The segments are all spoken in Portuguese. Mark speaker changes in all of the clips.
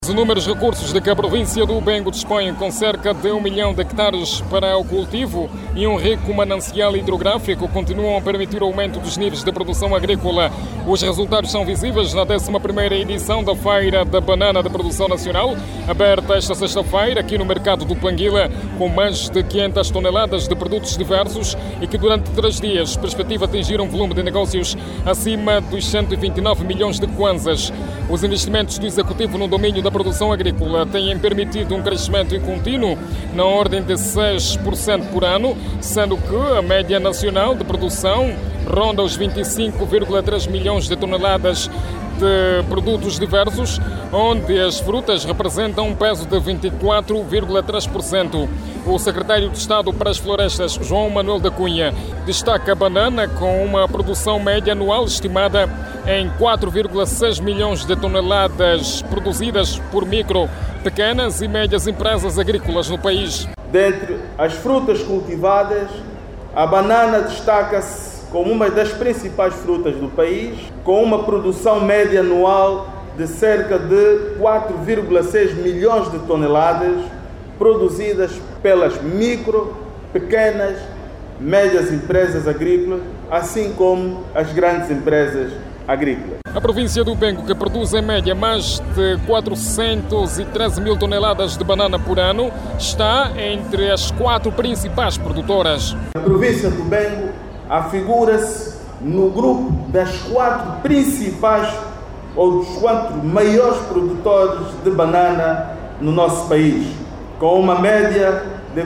Speaker 1: Os inúmeros recursos de que a província do Bengo dispõe, com cerca de 1 milhão de hectares para o cultivo e um rico manancial hidrográfico, continuam a permitir o aumento dos níveis de produção agrícola. Os resultados são visíveis na 11ª edição da Feira da Banana de Produção Nacional, aberta esta sexta-feira aqui no mercado do Panguila, com mais de 500 toneladas de produtos diversos e que durante 3 dias perspectiva atingir um volume de negócios acima dos 129 milhões de kwanzas. Os investimentos do Executivo no domínio da produção agrícola têm permitido um crescimento contínuo na ordem de 6% por ano, sendo que a média nacional de produção ronda os 25,3 milhões de toneladas de produtos diversos, onde as frutas representam um peso de 24,3%. O secretário de Estado para as Florestas, João Manuel da Cunha, destaca a banana com uma produção média anual estimada em 4,6 milhões de toneladas produzidas por micro, pequenas e médias empresas agrícolas no país.
Speaker 2: Dentre as frutas cultivadas, a banana destaca-se como uma das principais frutas do país, com uma produção média anual de cerca de 4,6 milhões de toneladas produzidas pelas micro, pequenas, médias empresas agrícolas, assim como as grandes empresas agrícolas.
Speaker 1: A província do Bengo, que produz em média mais de 413 mil toneladas de banana por ano, está entre as 4 principais produtoras.
Speaker 2: A província do Bengo afigura-se no grupo das 4 principais ou dos 4 maiores produtores de banana no nosso país, com uma média de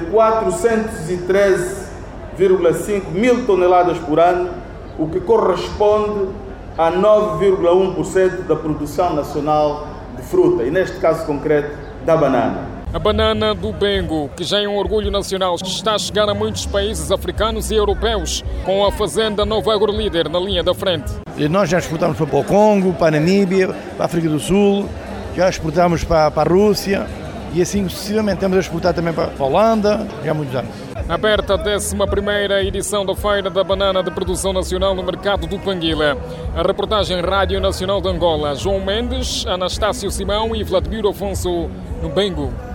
Speaker 2: 413,5 mil toneladas por ano, o que corresponde a 9,1% da produção nacional de fruta, e neste caso concreto, da banana.
Speaker 1: A banana do Bengo, que já é um orgulho nacional, está a chegar a muitos países africanos e europeus, com a fazenda Nova Agrolíder na linha da frente.
Speaker 3: Nós já exportamos para o Congo, para a Namíbia, para a África do Sul, já exportamos para a Rússia e assim sucessivamente temos a exportar também para a Holanda, já há muitos anos.
Speaker 1: Aberta a 11ª edição da Feira da Banana de Produção Nacional no mercado do Panguila. A reportagem Rádio Nacional de Angola, João Mendes, Anastácio Simão e Vladimir Afonso, no Bengo.